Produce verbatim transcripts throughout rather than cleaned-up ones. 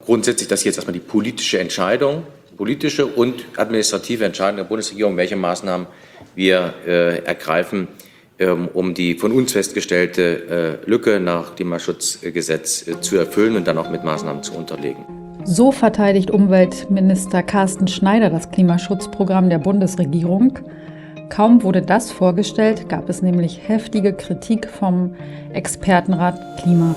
grundsätzlich, dass jetzt erstmal die politische Entscheidung, politische und administrative Entscheidung der Bundesregierung, welche Maßnahmen wir äh, ergreifen, ähm, um die von uns festgestellte äh, Lücke nach Klimaschutzgesetz äh, zu erfüllen und dann auch mit Maßnahmen zu unterlegen. So verteidigt Umweltminister Carsten Schneider das Klimaschutzprogramm der Bundesregierung. Kaum wurde das vorgestellt, gab es nämlich heftige Kritik vom Expertenrat Klima.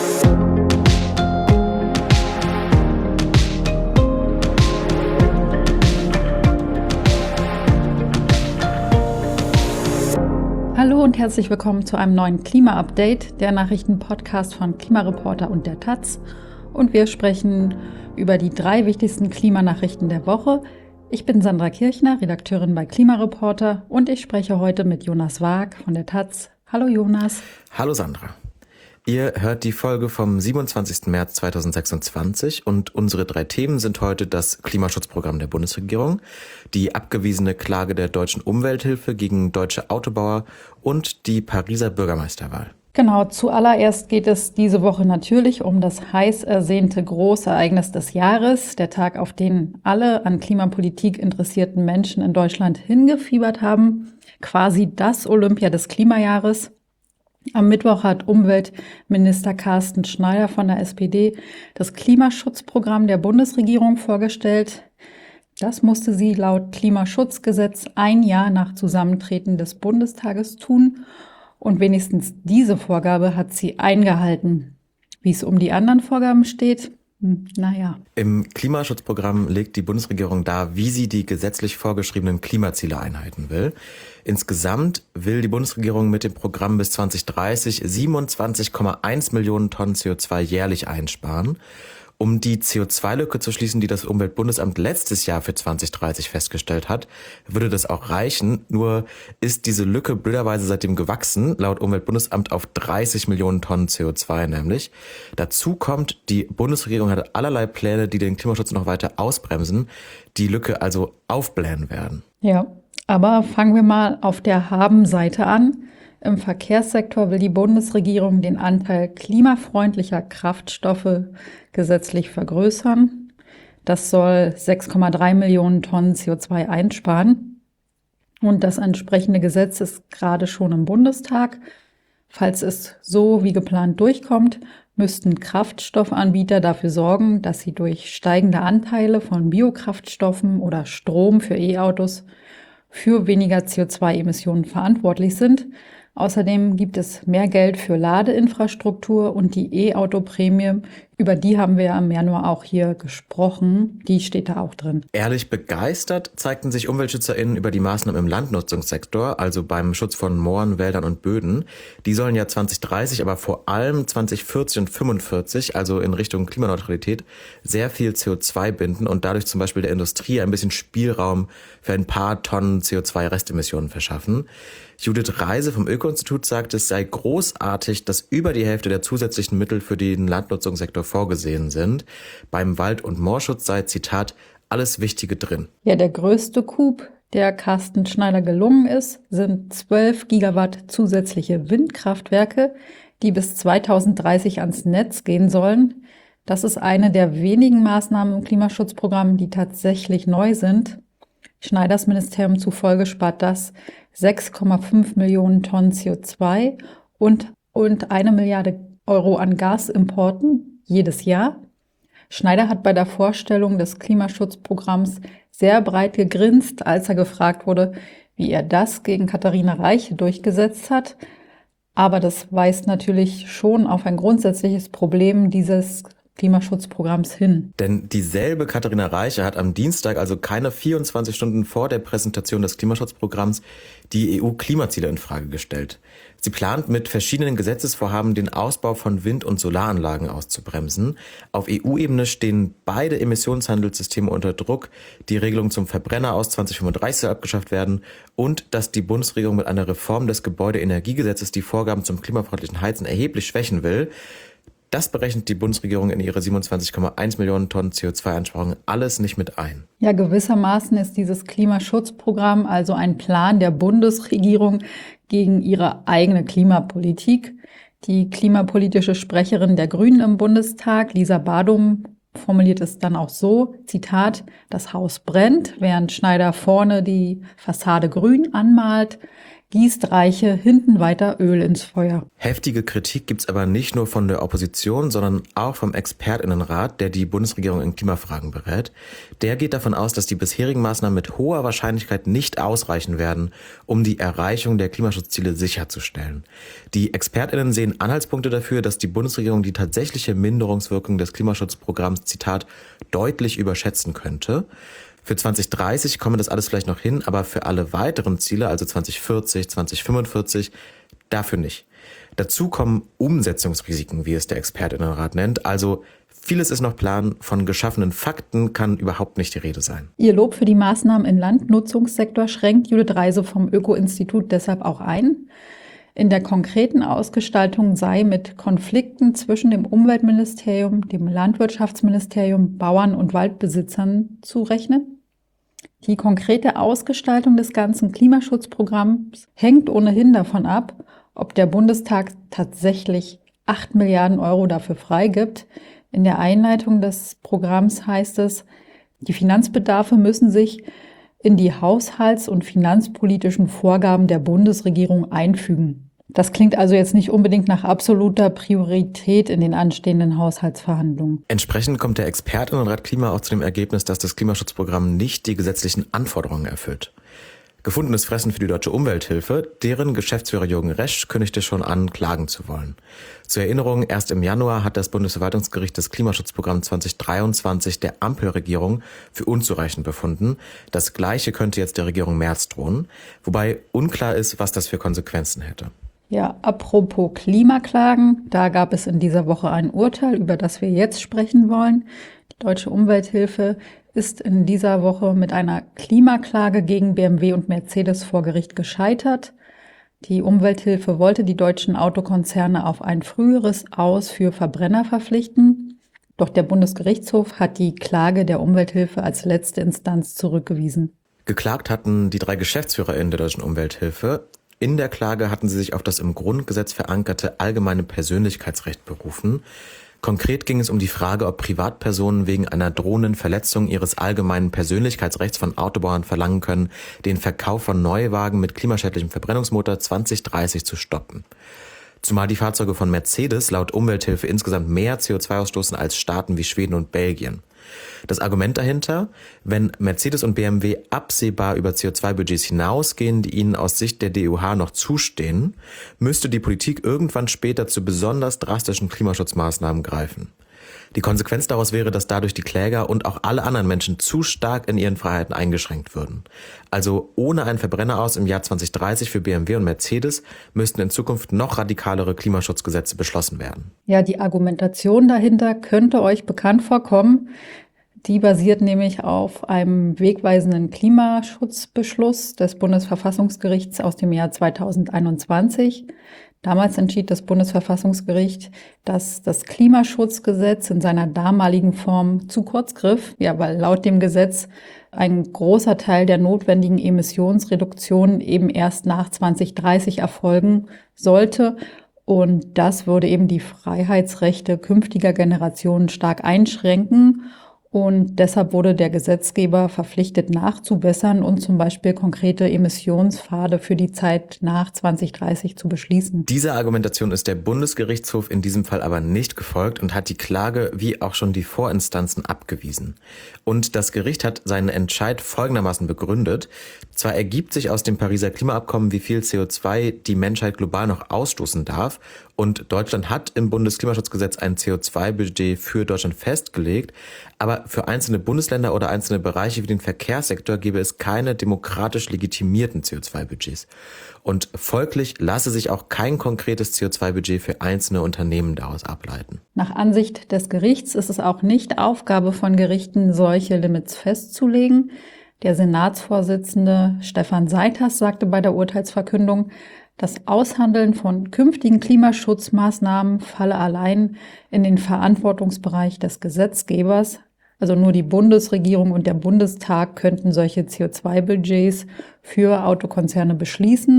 Hallo und herzlich willkommen zu einem neuen Klima-Update, der Nachrichtenpodcast von Klimareporter und der Taz. Und wir sprechen über die drei wichtigsten Klimanachrichten der Woche. Ich bin Sandra Kirchner, Redakteurin bei Klimareporter, und ich spreche heute mit Jonas Waag von der Taz. Hallo Jonas. Hallo Sandra. Ihr hört die Folge vom siebenundzwanzigsten März zweitausendsechsundzwanzig und unsere drei Themen sind heute das Klimaschutzprogramm der Bundesregierung, die abgewiesene Klage der Deutschen Umwelthilfe gegen deutsche Autobauer und die Pariser Bürgermeisterwahl. Genau, zuallererst geht es diese Woche natürlich um das heiß ersehnte Großereignis des Jahres, der Tag, auf den alle an Klimapolitik interessierten Menschen in Deutschland hingefiebert haben, quasi das Olympia des Klimajahres. Am Mittwoch hat Umweltminister Carsten Schneider von der S P D das Klimaschutzprogramm der Bundesregierung vorgestellt. Das musste sie laut Klimaschutzgesetz ein Jahr nach Zusammentreten des Bundestages tun. Und wenigstens diese Vorgabe hat sie eingehalten. Wie es um die anderen Vorgaben steht, hm, naja. Im Klimaschutzprogramm legt die Bundesregierung dar, wie sie die gesetzlich vorgeschriebenen Klimaziele einhalten will. Insgesamt will die Bundesregierung mit dem Programm bis zwanzig dreißig siebenundzwanzig Komma eins Millionen Tonnen C O zwei jährlich einsparen. Um die C O zwei Lücke zu schließen, die das Umweltbundesamt letztes Jahr für zwanzig dreißig festgestellt hat, würde das auch reichen. Nur ist diese Lücke blöderweise seitdem gewachsen, laut Umweltbundesamt auf dreißig Millionen Tonnen C O zwei nämlich. Dazu kommt, die Bundesregierung hat allerlei Pläne, die den Klimaschutz noch weiter ausbremsen, die Lücke also aufblähen werden. Ja, aber fangen wir mal auf der Haben-Seite an. Im Verkehrssektor will die Bundesregierung den Anteil klimafreundlicher Kraftstoffe gesetzlich vergrößern. Das soll sechs Komma drei Millionen Tonnen C O zwei einsparen. Und das entsprechende Gesetz ist gerade schon im Bundestag. Falls es so wie geplant durchkommt, müssten Kraftstoffanbieter dafür sorgen, dass sie durch steigende Anteile von Biokraftstoffen oder Strom für E-Autos für weniger C O zwei Emissionen verantwortlich sind. Außerdem gibt es mehr Geld für Ladeinfrastruktur und die E-Auto-Prämie, über die haben wir ja im Januar auch hier gesprochen, die steht da auch drin. Ehrlich begeistert zeigten sich UmweltschützerInnen über die Maßnahmen im Landnutzungssektor, also beim Schutz von Mooren, Wäldern und Böden. Die sollen ja zwanzig dreißig, aber vor allem zwanzig vierzig und fünfundvierzig, also in Richtung Klimaneutralität, sehr viel C O zwei binden und dadurch zum Beispiel der Industrie ein bisschen Spielraum für ein paar Tonnen C O zwei Restemissionen verschaffen. Judith Reise vom Öko-Institut sagt, es sei großartig, dass über die Hälfte der zusätzlichen Mittel für den Landnutzungssektor vorgesehen sind. Beim Wald- und Moorschutz sei, Zitat, alles Wichtige drin. Ja, der größte Coup, der Carsten Schneider gelungen ist, sind zwölf Gigawatt zusätzliche Windkraftwerke, die bis zweitausenddreißig ans Netz gehen sollen. Das ist eine der wenigen Maßnahmen im Klimaschutzprogramm, die tatsächlich neu sind. Schneiders Ministerium zufolge spart das sechs Komma fünf Millionen Tonnen C O zwei und, und eine Milliarde Euro an Gasimporten jedes Jahr. Schneider hat bei der Vorstellung des Klimaschutzprogramms sehr breit gegrinst, als er gefragt wurde, wie er das gegen Katharina Reiche durchgesetzt hat. Aber das weist natürlich schon auf ein grundsätzliches Problem dieses Klimaschutzprogramms hin. Denn dieselbe Katharina Reiche hat am Dienstag, also keine vierundzwanzig Stunden vor der Präsentation des Klimaschutzprogramms, die E U-Klimaziele in Frage gestellt. Sie plant mit verschiedenen Gesetzesvorhaben den Ausbau von Wind- und Solaranlagen auszubremsen. Auf E U-Ebene stehen beide Emissionshandelssysteme unter Druck. Die Regelung zum Verbrenner aus zwanzig fünfunddreißig soll abgeschafft werden und dass die Bundesregierung mit einer Reform des Gebäudeenergiegesetzes die Vorgaben zum klimafreundlichen Heizen erheblich schwächen will. Das berechnet die Bundesregierung in ihre siebenundzwanzig Komma eins Millionen Tonnen C O zwei Einsparungen alles nicht mit ein. Ja, gewissermaßen ist dieses Klimaschutzprogramm also ein Plan der Bundesregierung gegen ihre eigene Klimapolitik. Die klimapolitische Sprecherin der Grünen im Bundestag, Lisa Badum, formuliert es dann auch so, Zitat, das Haus brennt, während Schneider vorne die Fassade grün anmalt, gießt Reiche hinten weiter Öl ins Feuer. Heftige Kritik gibt's aber nicht nur von der Opposition, sondern auch vom Expertinnenrat, der die Bundesregierung in Klimafragen berät. Der geht davon aus, dass die bisherigen Maßnahmen mit hoher Wahrscheinlichkeit nicht ausreichen werden, um die Erreichung der Klimaschutzziele sicherzustellen. Die ExpertInnen sehen Anhaltspunkte dafür, dass die Bundesregierung die tatsächliche Minderungswirkung des Klimaschutzprogramms, Zitat, deutlich überschätzen könnte. Für zwanzig dreißig komme das alles vielleicht noch hin, aber für alle weiteren Ziele, also zwanzig vierzig, zwanzig fünfundvierzig, dafür nicht. Dazu kommen Umsetzungsrisiken, wie es der Expertinnenrat nennt. Also vieles ist noch Plan, von geschaffenen Fakten kann überhaupt nicht die Rede sein. Ihr Lob für die Maßnahmen im Landnutzungssektor schränkt Judith Reise vom Öko-Institut deshalb auch ein. In der konkreten Ausgestaltung sei mit Konflikten zwischen dem Umweltministerium, dem Landwirtschaftsministerium, Bauern und Waldbesitzern zu rechnen. Die konkrete Ausgestaltung des ganzen Klimaschutzprogramms hängt ohnehin davon ab, ob der Bundestag tatsächlich acht Milliarden Euro dafür freigibt. In der Einleitung des Programms heißt es, die Finanzbedarfe müssen sich in die haushalts- und finanzpolitischen Vorgaben der Bundesregierung einfügen. Das klingt also jetzt nicht unbedingt nach absoluter Priorität in den anstehenden Haushaltsverhandlungen. Entsprechend kommt der Expertinnenrat Klima auch zu dem Ergebnis, dass das Klimaschutzprogramm nicht die gesetzlichen Anforderungen erfüllt. Gefundenes Fressen für die Deutsche Umwelthilfe, deren Geschäftsführer Jürgen Resch kündigte schon an, klagen zu wollen. Zur Erinnerung, erst im Januar hat das Bundesverwaltungsgericht das Klimaschutzprogramm zwanzig dreiundzwanzig der Ampelregierung für unzureichend befunden. Das Gleiche könnte jetzt der Regierung Merz drohen, wobei unklar ist, was das für Konsequenzen hätte. Ja, apropos Klimaklagen, da gab es in dieser Woche ein Urteil, über das wir jetzt sprechen wollen. Die Deutsche Umwelthilfe ist in dieser Woche mit einer Klimaklage gegen B M W und Mercedes vor Gericht gescheitert. Die Umwelthilfe wollte die deutschen Autokonzerne auf ein früheres Aus für Verbrenner verpflichten. Doch der Bundesgerichtshof hat die Klage der Umwelthilfe als letzte Instanz zurückgewiesen. Geklagt hatten die drei GeschäftsführerInnen der Deutschen Umwelthilfe. In der Klage hatten sie sich auf das im Grundgesetz verankerte allgemeine Persönlichkeitsrecht berufen. Konkret ging es um die Frage, ob Privatpersonen wegen einer drohenden Verletzung ihres allgemeinen Persönlichkeitsrechts von Autobauern verlangen können, den Verkauf von Neuwagen mit klimaschädlichem Verbrennungsmotor zwanzig dreißig zu stoppen. Zumal die Fahrzeuge von Mercedes laut Umwelthilfe insgesamt mehr C O zwei ausstoßen als Staaten wie Schweden und Belgien. Das Argument dahinter, wenn Mercedes und B M W absehbar über C O zwei Budgets hinausgehen, die ihnen aus Sicht der D U H noch zustehen, müsste die Politik irgendwann später zu besonders drastischen Klimaschutzmaßnahmen greifen. Die Konsequenz daraus wäre, dass dadurch die Kläger und auch alle anderen Menschen zu stark in ihren Freiheiten eingeschränkt würden. Also ohne ein Verbrenneraus im Jahr zwanzig dreißig für B M W und Mercedes müssten in Zukunft noch radikalere Klimaschutzgesetze beschlossen werden. Ja, die Argumentation dahinter könnte euch bekannt vorkommen. Die basiert nämlich auf einem wegweisenden Klimaschutzbeschluss des Bundesverfassungsgerichts aus dem Jahr zweitausendeinundzwanzig. Damals entschied das Bundesverfassungsgericht, dass das Klimaschutzgesetz in seiner damaligen Form zu kurz griff, ja, weil laut dem Gesetz ein großer Teil der notwendigen Emissionsreduktionen eben erst nach zwanzig dreißig erfolgen sollte. Und das würde eben die Freiheitsrechte künftiger Generationen stark einschränken. Und deshalb wurde der Gesetzgeber verpflichtet, nachzubessern und zum Beispiel konkrete Emissionspfade für die Zeit nach zwanzig dreißig zu beschließen. Dieser Argumentation ist der Bundesgerichtshof in diesem Fall aber nicht gefolgt und hat die Klage wie auch schon die Vorinstanzen abgewiesen. Und das Gericht hat seinen Entscheid folgendermaßen begründet. Zwar ergibt sich aus dem Pariser Klimaabkommen, wie viel C O zwei die Menschheit global noch ausstoßen darf, und Deutschland hat im Bundesklimaschutzgesetz ein C O zwei Budget für Deutschland festgelegt, aber für einzelne Bundesländer oder einzelne Bereiche wie den Verkehrssektor gäbe es keine demokratisch legitimierten C O zwei Budgets. Und folglich lasse sich auch kein konkretes C O zwei Budget für einzelne Unternehmen daraus ableiten. Nach Ansicht des Gerichts ist es auch nicht Aufgabe von Gerichten, solche Limits festzulegen. Der Senatsvorsitzende Stefan Seiters sagte bei der Urteilsverkündung, das Aushandeln von künftigen Klimaschutzmaßnahmen falle allein in den Verantwortungsbereich des Gesetzgebers. Also nur die Bundesregierung und der Bundestag könnten solche C O zwei Budgets für Autokonzerne beschließen.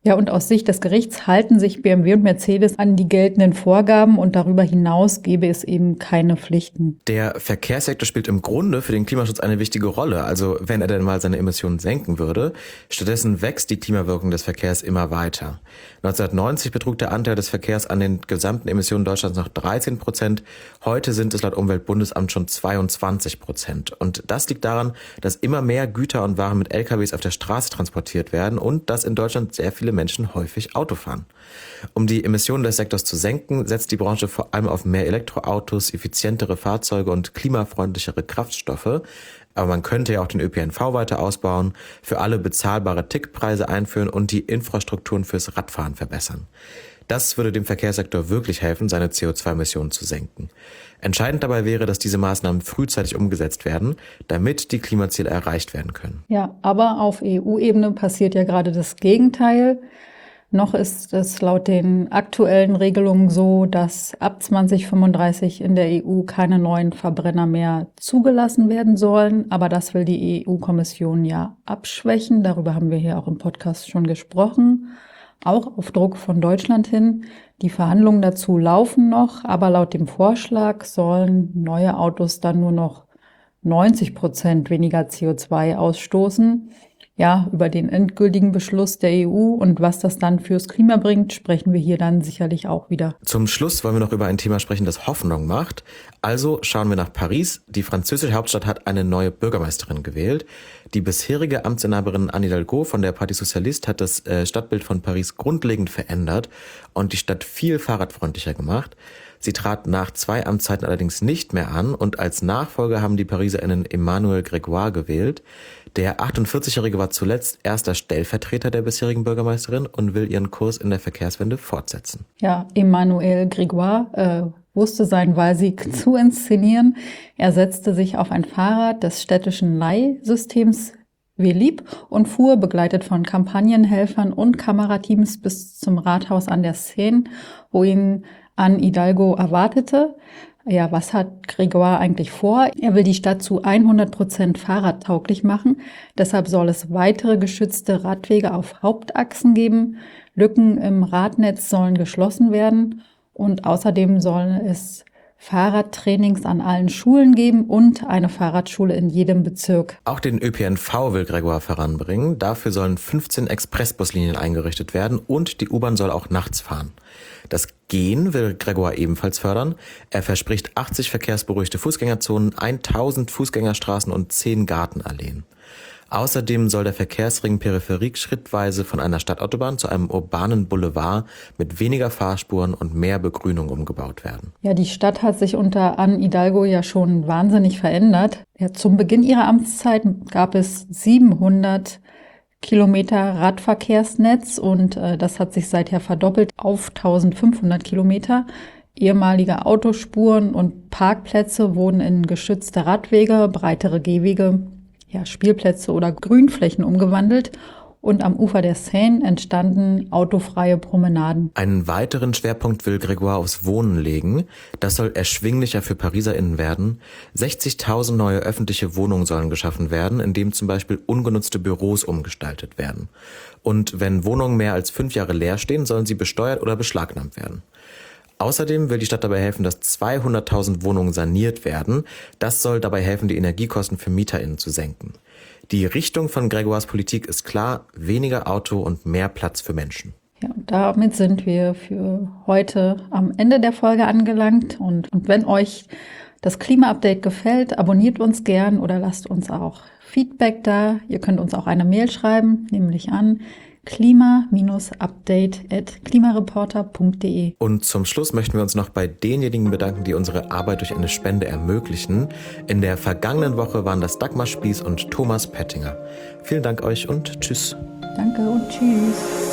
Ja, und aus Sicht des Gerichts halten sich B M W und Mercedes an die geltenden Vorgaben und darüber hinaus gäbe es eben keine Pflichten. Der Verkehrssektor spielt im Grunde für den Klimaschutz eine wichtige Rolle. Also wenn er denn mal seine Emissionen senken würde. Stattdessen wächst die Klimawirkung des Verkehrs immer weiter. neunzehnhundertneunzig betrug der Anteil des Verkehrs an den gesamten Emissionen Deutschlands noch dreizehn Prozent. Heute sind es laut Umweltbundesamt schon zweiundzwanzig Prozent. Und das liegt daran, dass immer mehr Güter und Waren mit L K Ws auf der Straße transportiert werden und dass in Deutschland sehr viele Menschen häufig Auto fahren. Um die Emissionen des Sektors zu senken, setzt die Branche vor allem auf mehr Elektroautos, effizientere Fahrzeuge und klimafreundlichere Kraftstoffe. Aber man könnte ja auch den Ö P N V weiter ausbauen, für alle bezahlbare Ticketpreise einführen und die Infrastrukturen fürs Radfahren verbessern. Das würde dem Verkehrssektor wirklich helfen, seine C O zwei Emissionen zu senken. Entscheidend dabei wäre, dass diese Maßnahmen frühzeitig umgesetzt werden, damit die Klimaziele erreicht werden können. Ja, aber auf E U-Ebene passiert ja gerade das Gegenteil. Noch ist es laut den aktuellen Regelungen so, dass ab zwanzig fünfunddreißig in der E U keine neuen Verbrenner mehr zugelassen werden sollen. Aber das will die E U-Kommission ja abschwächen. Darüber haben wir hier auch im Podcast schon gesprochen. Auch auf Druck von Deutschland hin. Die Verhandlungen dazu laufen noch, aber laut dem Vorschlag sollen neue Autos dann nur noch neunzig Prozent weniger C O zwei ausstoßen. Ja, über den endgültigen Beschluss der E U und was das dann fürs Klima bringt, sprechen wir hier dann sicherlich auch wieder. Zum Schluss wollen wir noch über ein Thema sprechen, das Hoffnung macht. Also schauen wir nach Paris. Die französische Hauptstadt hat eine neue Bürgermeisterin gewählt. Die bisherige Amtsinhaberin Anne Hidalgo von der Parti Socialiste hat das äh, Stadtbild von Paris grundlegend verändert und die Stadt viel fahrradfreundlicher gemacht. Sie trat nach zwei Amtszeiten allerdings nicht mehr an und als Nachfolger haben die PariserInnen Emmanuel Grégoire gewählt. Der achtundvierzigjährige war zuletzt erster Stellvertreter der bisherigen Bürgermeisterin und will ihren Kurs in der Verkehrswende fortsetzen. Ja, Emmanuel Grégoire äh, wusste seinen Wahlsieg zu inszenieren. Er setzte sich auf ein Fahrrad des städtischen Leihsystems Velib und fuhr, begleitet von Kampagnenhelfern und Kamerateams, bis zum Rathaus an der Seine, wo ihn Anne Hidalgo erwartete. Ja, was hat Grégoire eigentlich vor? Er will die Stadt zu hundert Prozent fahrradtauglich machen. Deshalb soll es weitere geschützte Radwege auf Hauptachsen geben. Lücken im Radnetz sollen geschlossen werden. Und außerdem sollen es Fahrradtrainings an allen Schulen geben und eine Fahrradschule in jedem Bezirk. Auch den Ö P N V will Grégoire voranbringen. Dafür sollen fünfzehn Expressbuslinien eingerichtet werden und die U-Bahn soll auch nachts fahren. Das Gehen will Grégoire ebenfalls fördern. Er verspricht achtzig verkehrsberuhigte Fußgängerzonen, tausend Fußgängerstraßen und zehn Gartenalleen. Außerdem soll der Verkehrsring Peripherie schrittweise von einer Stadtautobahn zu einem urbanen Boulevard mit weniger Fahrspuren und mehr Begrünung umgebaut werden. Ja, die Stadt hat sich unter Anne Hidalgo ja schon wahnsinnig verändert. Ja, zum Beginn ihrer Amtszeit gab es siebenhundert Kilometer Radverkehrsnetz und äh, das hat sich seither verdoppelt auf eintausendfünfhundert Kilometer. Ehemalige Autospuren und Parkplätze wurden in geschützte Radwege, breitere Gehwege, ja, Spielplätze oder Grünflächen umgewandelt und am Ufer der Seine entstanden autofreie Promenaden. Einen weiteren Schwerpunkt will Grégoire aufs Wohnen legen. Das soll erschwinglicher für PariserInnen werden. sechzigtausend neue öffentliche Wohnungen sollen geschaffen werden, in denen zum Beispiel ungenutzte Büros umgestaltet werden. Und wenn Wohnungen mehr als fünf Jahre leer stehen, sollen sie besteuert oder beschlagnahmt werden. Außerdem will die Stadt dabei helfen, dass zweihunderttausend Wohnungen saniert werden. Das soll dabei helfen, die Energiekosten für MieterInnen zu senken. Die Richtung von Grégoires Politik ist klar: weniger Auto und mehr Platz für Menschen. Ja, und damit sind wir für heute am Ende der Folge angelangt. Und, und wenn euch das Klima-Update gefällt, abonniert uns gern oder lasst uns auch Feedback da. Ihr könnt uns auch eine Mail schreiben, nämlich an klima update at klimareporter punkt de. Und zum Schluss möchten wir uns noch bei denjenigen bedanken, die unsere Arbeit durch eine Spende ermöglichen. In der vergangenen Woche waren das Dagmar Spieß und Thomas Pettinger. Vielen Dank euch und tschüss. Danke und tschüss.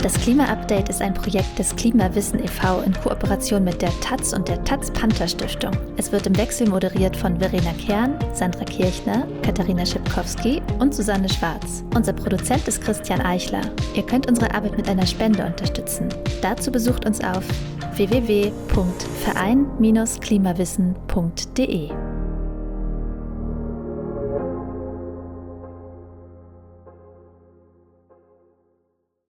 Das Klima-Update ist ein Projekt des Klimawissen e V in Kooperation mit der Taz und der Taz-Panther-Stiftung. Es wird im Wechsel moderiert von Verena Kern, Sandra Kirchner, Katharina Schipkowski und Susanne Schwarz. Unser Produzent ist Christian Eichler. Ihr könnt unsere Arbeit mit einer Spende unterstützen. Dazu besucht uns auf w w w punkt verein Bindestrich klimawissen punkt de.